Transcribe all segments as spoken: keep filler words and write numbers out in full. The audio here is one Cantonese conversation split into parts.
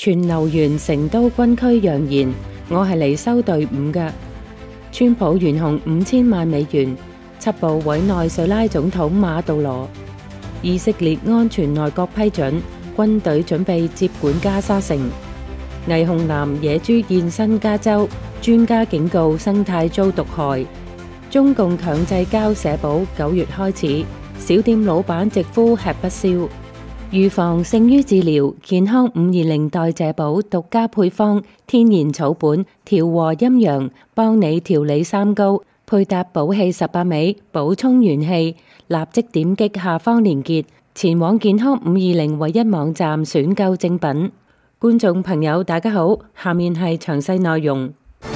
全留完成都軍區揚言，我係嚟收隊伍嘅。川普懸紅五千萬美元，緝捕委內瑞拉總統馬杜羅。以色列安全內閣批准，軍隊準備接管加沙城。霓虹藍野豬現身加州，專家警告生態遭毒害。中共強制交社保，九月開始，小店老闆直呼吃不消。預防勝於治療，健康五二零代謝寶獨家配方，天然草本，調和陰陽，幫你調理三高，配搭補氣十八味，補充元氣。立即點擊下方連結，前往健康五二零唯一網站選購正品。觀眾朋友大家好，下面係詳細內容。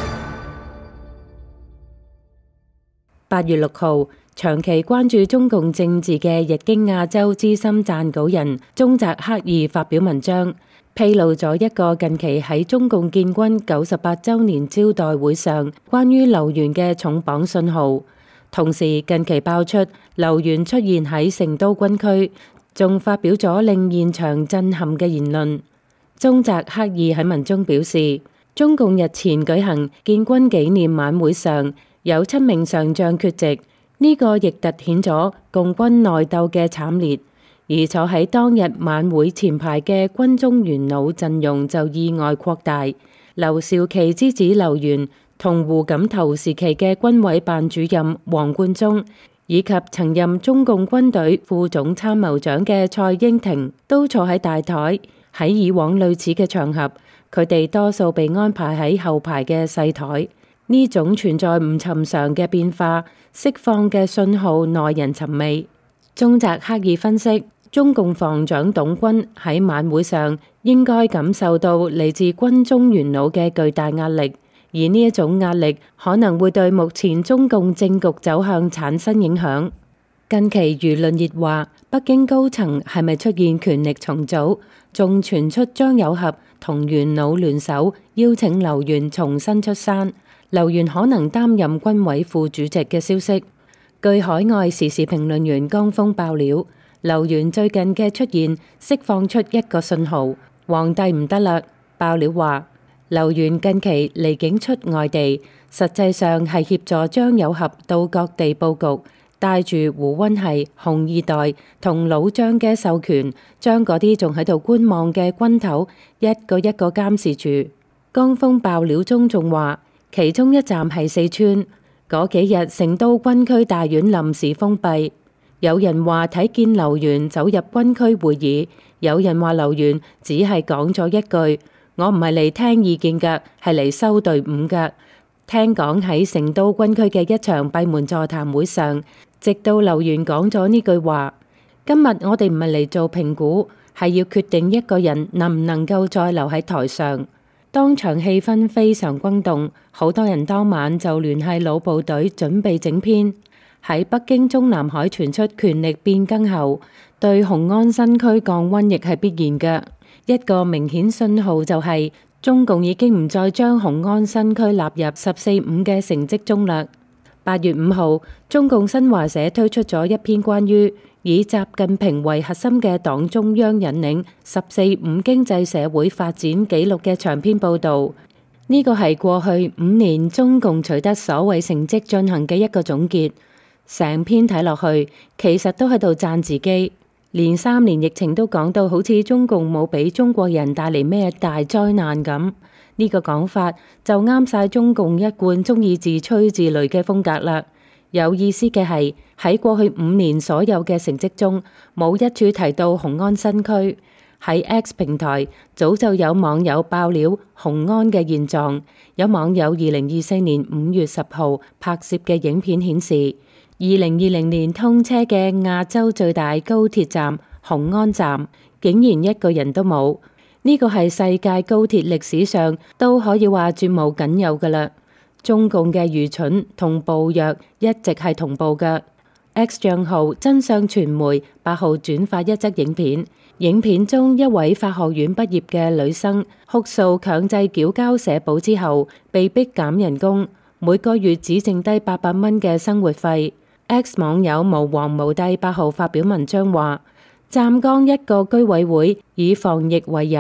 八月六號，長期關注中共政治嘅日經亞洲資深撰稿人中澤克二發表文章，披露咗一個近期喺中共建軍九十八週年招待會上關於劉源嘅重磅信號。同時近期爆出劉源出現喺成都軍區，仲發表咗令現場震撼嘅言論。中澤克二喺文中表示，中共日前舉行建軍紀念晚會上，有七名上將缺席，呢、這個亦凸顯咗共軍內鬥嘅慘烈。而坐喺當日晚會前排嘅軍中元老陣容就意外擴大，劉少奇之子劉源同胡錦濤時期嘅軍委辦主任黃貫中，以及曾任中共軍隊副總參謀長嘅蔡英廷都坐喺大台。喺以往類似嘅場合，佢哋多數被安排喺後排嘅細台。呢種存在唔尋常嘅變化，釋放嘅信號耐人尋味。中澤克二分析，中共防長董軍喺晚會上應該感受到嚟自軍中元老嘅巨大壓力，而呢一種壓力可能會對目前中共政局走向產生影響。近期輿論熱話，北京高層係咪出現權力重組？仲傳出張有俠同元老聯手邀請劉源重新出山，劉源可能擔任軍委副主席嘅消息。據海外時事評論員江峰爆料，劉源最近嘅出現釋放出一個信號，皇帝唔得啦。爆料話，劉源近期離境出外地，實際上係協助張有俠到各地佈局，帶住胡溫系、紅二代同老張嘅授權，將嗰啲仲喺度觀望嘅軍頭一個一個監視住。江峰爆料中仲話，其中一站係四川，嗰幾日成都軍區大院臨時封閉。有人話睇見劉源走入軍區會議，有人話劉源只係講咗一句：我唔係嚟聽意見㗎，係嚟收隊伍㗎。聽講喺成都軍區嘅一場閉門座談會上，直到劉源講咗呢句話：今日我哋唔係嚟做評估，係要決定一個人能唔能夠再留喺台上。當場氣氛非常轟動，好多人當晚就聯繫老部隊準備整編。喺北京中南海傳出權力變更後，對雄安新區降溫亦係必然嘅。一個明顯信號就係、是、中共已經唔再將雄安新區納入十四五嘅成績中啦。八月五號，中共新華社推出咗一篇關於以習近平為核心嘅黨中央引領十四五經濟社會發展紀錄嘅長篇報導。呢個係過去五年中共取得所謂成績進行嘅一個總結。成篇睇落去，其實都喺度讚自己。連三年疫情都講到好似中共冇俾中國人帶嚟咩大災難咁，呢個講法就啱晒中共一貫中意自吹自擂嘅風格啦。有意思嘅係喺過去五年所有嘅成績中，冇一處提到雄安新區。喺 X 平台早就有網友爆料雄安嘅現狀，有網友二零二四年五月十號拍攝嘅影片顯示，二零二零年通車嘅亞洲最大高鐵站雄安站，竟然一個人都冇。呢個係世界高鐵歷史上都可以話絕無僅有噶啦。中共嘅愚蠢同暴虐一直係同步嘅。X 賬號真相傳媒八號轉發一則影片，影片中一位法學院畢業嘅女生哭訴強制繳交社保之後，被逼減人工，每個月只剩低八百蚊嘅生活費。X 網友無皇無帝八號發表文章話，湛江一個居委會以防疫為由，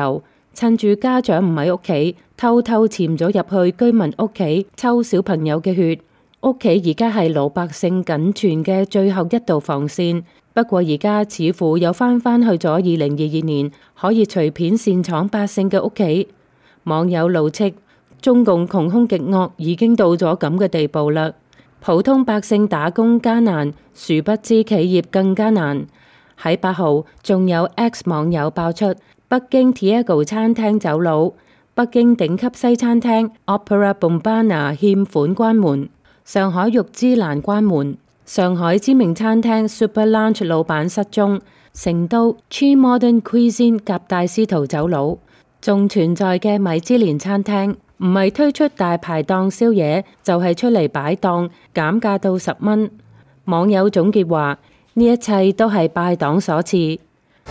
趁住家長唔喺屋企，偷偷潛咗入去居民屋企抽小朋友嘅血。屋企而家係老百姓僅存嘅最後一道防線。不過而家似乎又翻返去咗二零二二年可以隨便擅闖百姓嘅屋企。網友怒斥中共窮兇極惡已經到咗咁嘅地步啦。普通百姓打工艱難，殊不知企業更加難。喺八號仲有 X 網友爆出北京 Tiago 餐廳走佬，北京頂級西餐廳 Opera Bombana 欠款關門，上海玉芝蘭關門，上海知名餐廳 Super Lunch 老闆失蹤，成都 Chi Modern Cuisine 夾帶私逃走佬。仲存在嘅米芝蓮餐廳唔係推出大排檔宵夜，就係出嚟擺檔減價到十蚊。網友總結話：呢一切都係拜黨所賜。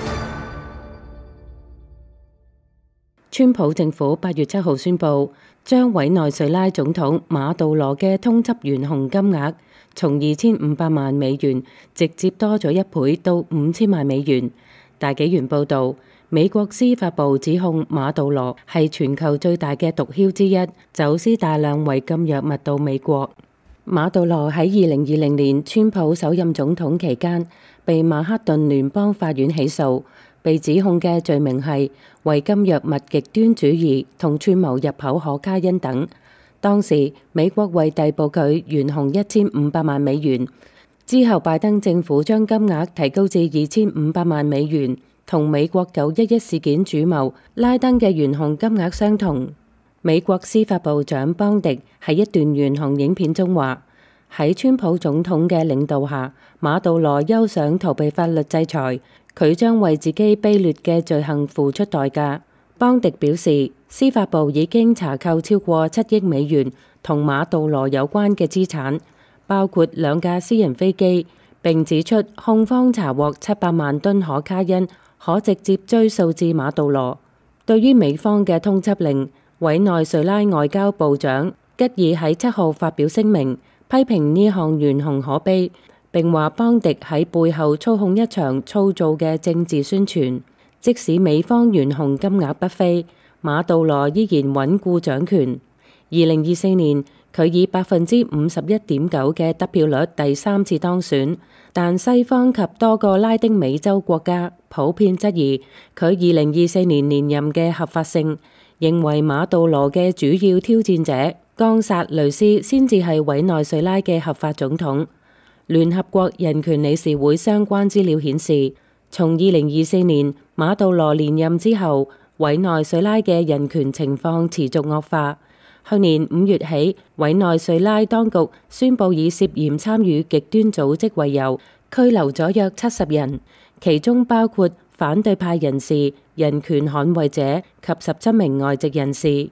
川普政府八月七號宣布，將委內瑞拉總統馬杜羅嘅通緝懸紅金額從二千五百萬美元直接多咗一倍到五千萬美元。大紀元報導，美國司法部指控馬杜羅係全球最大嘅毒梟之一，走私大量違禁藥物到美國。馬杜羅喺二零二零年川普首任總統期間，被曼克頓聯邦法院起訴，被指控嘅罪名係違禁藥物極端主義同串謀入口可卡因等。當時美國為逮捕佢懸紅一千五百萬美元，之後拜登政府將金額提高至二千五百萬美元，同美國九一一事件主謀拉登嘅懸紅金額相同。美國司法部長邦迪喺一段懸紅影片中話：喺川普總統嘅領導下，馬杜羅休想逃避法律制裁，佢將為自己卑劣嘅罪行付出代價。邦迪表示，司法部已經查扣超過七億美元同馬杜羅有關嘅資產，包括兩架私人飛機，並指出控方查獲七百萬噸可卡因，可直接追溯至馬杜羅。對於美方嘅通緝令，委內瑞拉外交部長吉爾喺七號發表聲明，批評呢項懸紅可悲，並話邦迪喺背後操控一場粗糙嘅政治宣傳。即使美方懸紅金額不菲，馬杜羅依然穩固掌權。二零二四年，佢以百分之五十一點九嘅得票率第三次當選，但西方及多個拉丁美洲國家普遍質疑佢二零二四年連任嘅合法性，認為馬杜羅嘅主要挑戰者岡薩雷斯先至係委內瑞拉嘅合法總統。聯合國人權理事會相關資料顯示，從二零二四年馬杜羅連任之後，委內瑞拉嘅人權情況持續惡化。去年五月起，委內瑞拉當局宣布以涉嫌參與極端組織為由，拘留咗約七十人，其中包括反對派人士、人權捍衛者及十七名外籍人士。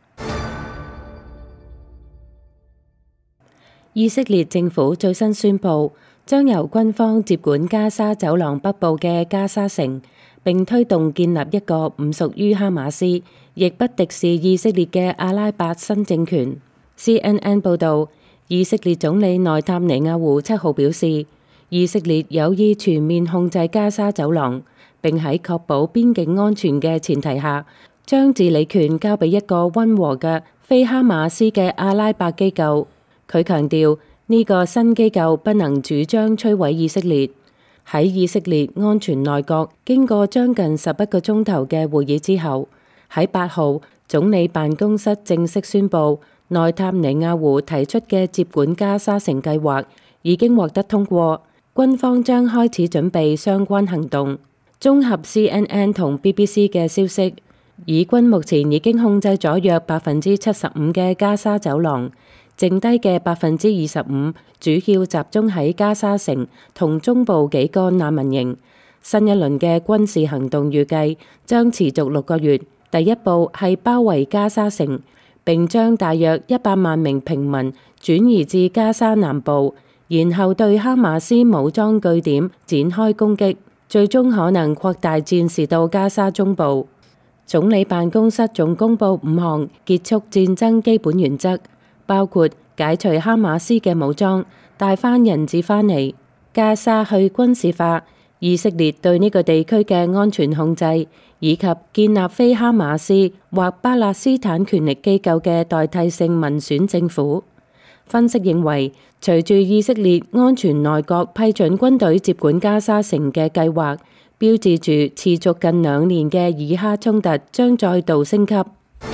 以色列政府最新宣布，將由軍方接管加沙走廊北部嘅加沙城，並推動建立一個唔屬於哈馬斯，亦不敵視以色列嘅阿拉伯新政權。C N N 報導，以色列總理內塔尼亞胡七號表示，以色列有意全面控制加沙走廊，並喺確保邊境安全嘅前提下，將治理權交俾一個溫和嘅非哈馬斯嘅阿拉伯機構。佢強調，呢個新機構不能主張摧毀以色列。喺以色列安全內閣經過將近十一個鐘頭嘅會議之後，喺八號總理辦公室正式宣布，內塔尼亞胡提出嘅接管加沙城計劃已經獲得通過，軍方將開始準備相關行動。綜合 C N N 同 B B C 嘅消息，以軍目前已經控制咗約百分之七十五嘅加沙走廊。剩低嘅百分之二十五主要集中喺加沙城同中部幾個難民營。新一輪嘅軍事行動預計將持續六個月。第一步係包圍加沙城，並將大約一百萬名平民轉移至加沙南部，然後對哈馬斯武裝據點展開攻擊，最終可能擴大戰事到加沙中部。總理辦公室仲公布五項結束戰爭基本原則，包括解除哈馬斯嘅武裝，帶翻人質翻嚟，加沙去軍事化， 以色列對呢個地區嘅安全控制，以及建立非哈馬斯或巴勒斯坦權力機構嘅代替性民選政府。分析認為，隨住以色列安全內閣批准軍隊接管加沙城嘅計劃，標誌住持續近兩年嘅以哈衝突將再度升級。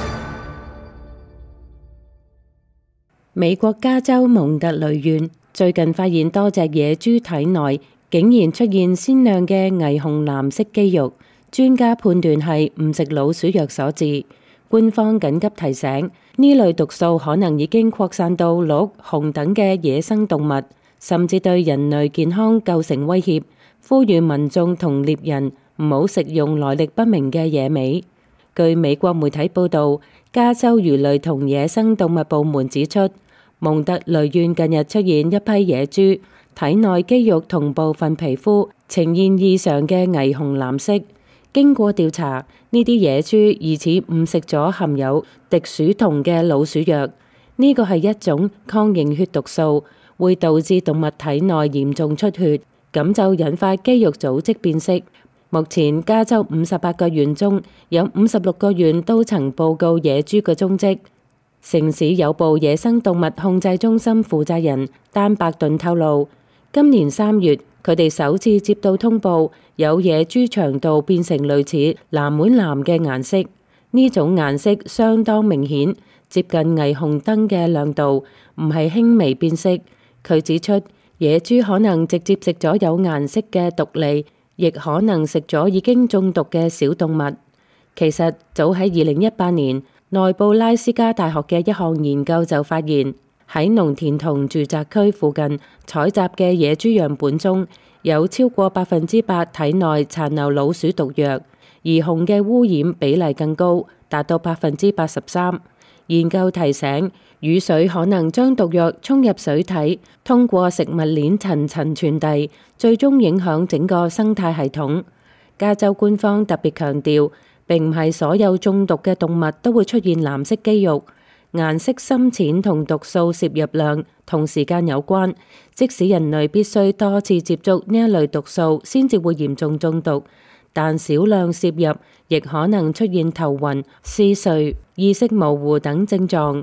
美國加州蒙特雷縣最近發現多隻野豬體內竟然出現鮮亮嘅霓虹藍色肌肉，專家判斷係誤食老鼠藥所致。官方緊急提醒，呢類毒素可能已經擴散到鹿、熊等嘅野生動物，甚至對人類健康構成威脅，呼籲民眾同獵人唔好食用來歷不明嘅野味。據美國媒體報導，加州魚類同野生動物部門指出，蒙特雷縣近日出現一批野豬，體內肌肉同部分皮膚呈現異常嘅霓虹藍色。經過調查，呢啲野豬疑似誤食咗含有敵鼠酮嘅老鼠藥，呢個係一種抗凝血毒素，會導致動物體內嚴重出血，咁就引發肌肉組織變色。目前加州五十八個縣中有五十六個縣都曾報告野豬嘅蹤跡。城市有部野生動物控制中心負責人丹伯頓透露，今年三月佢哋首次接到通報，有野豬腸道變成類似藍莓藍嘅顏色，呢種顏色相當明顯，接近霓虹燈嘅亮度，唔係輕微變色。佢指出，野豬可能直接食咗有顏色嘅毒餌，亦可能食咗已經中毒嘅小動物。其實早喺二零一八年，內布拉斯加大學嘅一項研究就發現，喺農田同住宅區附近採集嘅野豬樣本中，有超過百分之八體內殘留老鼠毒藥，而熊嘅污染比例更高，達到百分之八十三。研究提醒，雨水可能將毒藥沖入水體，通過食物鏈層層傳遞，最終影響整個生態系統。加州官方特別強調，並唔係所有中毒嘅動物都會出現藍色肌肉。顏色深淺同毒素攝入量同時間有關，即使人類必須多次接觸呢一類毒素先至會嚴重中毒，但少量攝入亦可能出現頭暈、嗜睡、意識模糊等症狀。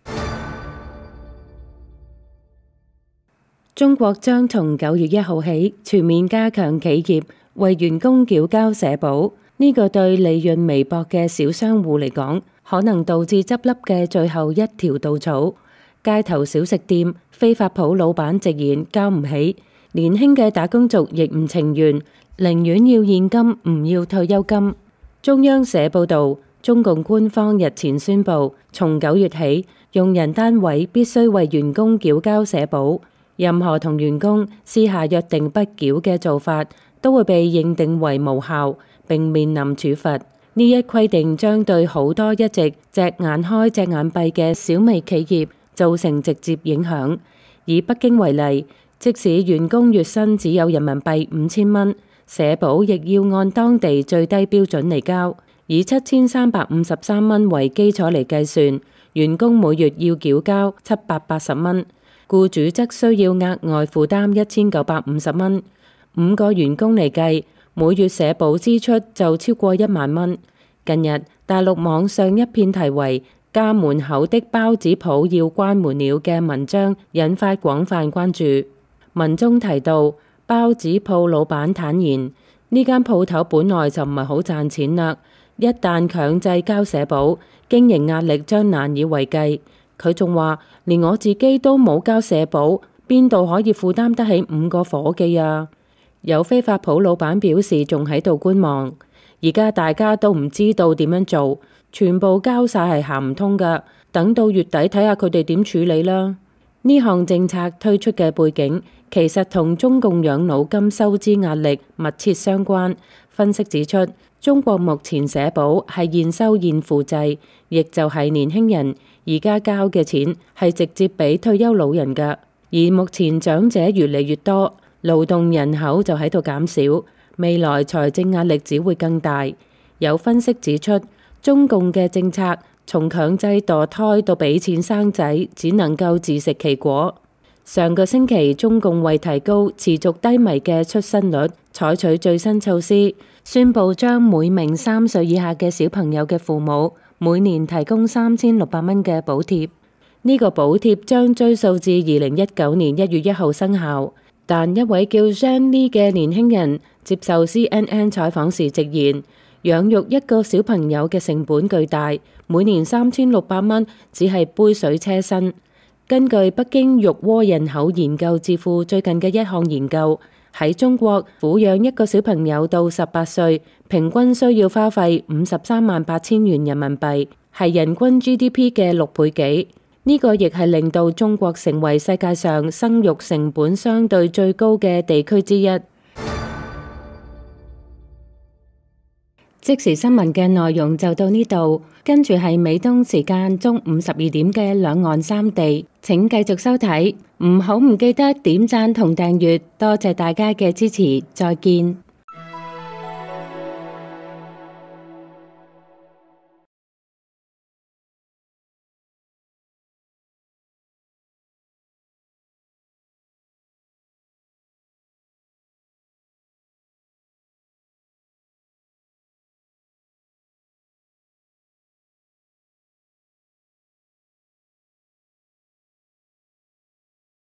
中國將從九月一號起全面加強企業為員工繳交社保，呢個對利潤微薄嘅小商戶嚟講，可能導致執笠嘅最後一條稻草。街頭小食店、非法鋪老闆直言交唔起，年輕嘅打工族亦唔情願，寧願要現金唔要退休金。中央社報道，中共官方日前宣布，從九月起，用人單位必須為員工繳交社保，任何同員工私下約定不繳嘅做法，都會被認定為無效，並面臨處罰。呢一規定將對好多一直隻眼開隻眼閉嘅小微企業造成直接影響。以北京為例，即使員工月薪只有人民幣五千蚊，社保亦要按當地最低標準嚟交，以七千三百五十三蚊為基礎嚟計算，員工每月要繳交七百八十蚊，僱主則需要額外負擔一千九百五十蚊。五個員工嚟計，每月社保支出就超過一萬蚊。近日，大陸網上一篇題為《家門口的包子鋪要關門了》嘅文章引發廣泛關注。文中提到，包子鋪老闆坦言，呢間鋪頭本來就唔係好賺錢啦，一旦強制交社保，經營壓力將難以為繼。佢仲話，連我自己都冇交社保，邊度可以負擔得起五個伙計啊？有非法鋪老闆表示仲喺度觀望，而家大家都唔知道點樣做，全部交晒係行唔通噶，等到月底睇下佢哋點處理啦。呢項政策推出嘅背景，其實同中共養老金收支壓力密切相關。分析指出，中國目前社保係現收現付制，亦就係年輕人而家交嘅錢係直接俾退休老人噶，而目前長者越嚟越多，勞動人口就喺度減少，未來財政壓力只會更大。有分析指出，中共嘅政策從強制墮胎到俾錢生仔，只能夠自食其果。 上個星期，中共為提高持續低迷嘅出生率，採取最新措施，宣布將每名三歲以下嘅小朋友嘅父母每年提供三千六百蚊嘅補貼。呢個補貼將追溯至二零一九年一月一號生效。但一位叫 Jean Lee 嘅年輕人接受 C N N 採訪時直言，養育一個小朋友嘅成本巨大，每年三千六百蚊只係杯水車薪。根據北京育窩人口研究智庫最近嘅一項研究，喺中國撫養一個小朋友到十八歲，平均需要花費五十三萬八千元人民幣，係人均 G D P 嘅六倍幾。呢個亦係令到中國成為世界上生育成本相對最高嘅地區之一。即時新聞嘅內容就到呢度，跟住係美東時間中午十二點嘅兩岸三地，請繼續收睇，唔好唔記得點讚同訂閱，多謝大家嘅支持，再見。